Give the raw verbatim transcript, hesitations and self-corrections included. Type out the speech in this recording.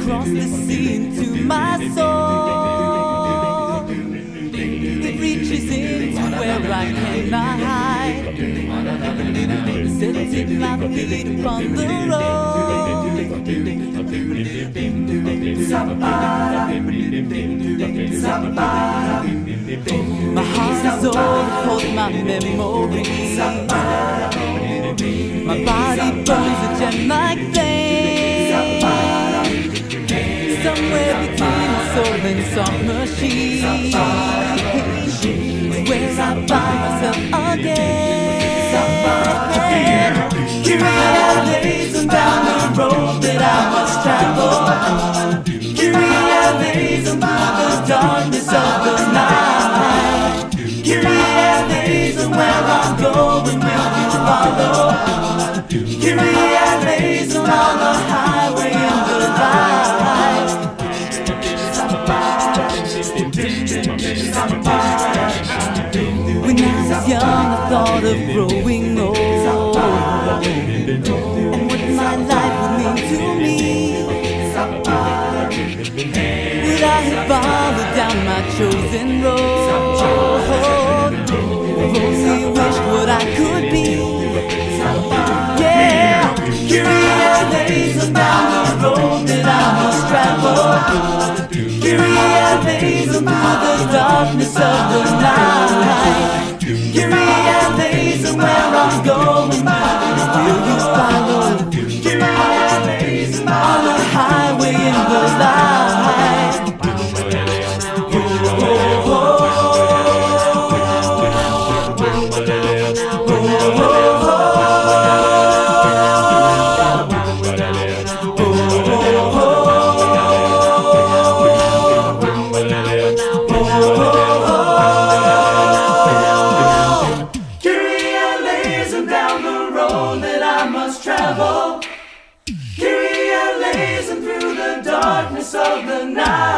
across the sea into my soul. It reaches into where I cannot hide, setting my feet upon the road. My heart is all that holds my memories. My body burns a gem-like flame, somewhere between the soul and soft machine is where I find myself again. Curiosities and down the road that I must travel. Curiosities and through the darkness of the night. Curiosities and where I'm going, will you follow? Curiosities and on the highway in the light. When I was young, I thought of growing old and what my life would mean to me. Would I have followed down my chosen road, or only wished what I could be? Yeah, curiosities are down the road that I must travel. Curiosities are through the darkness of the night. Curiosities are where I'm going, will you follow? Curiosities on the highway in the light. Travel, Kyrie, lazing through the darkness of the night.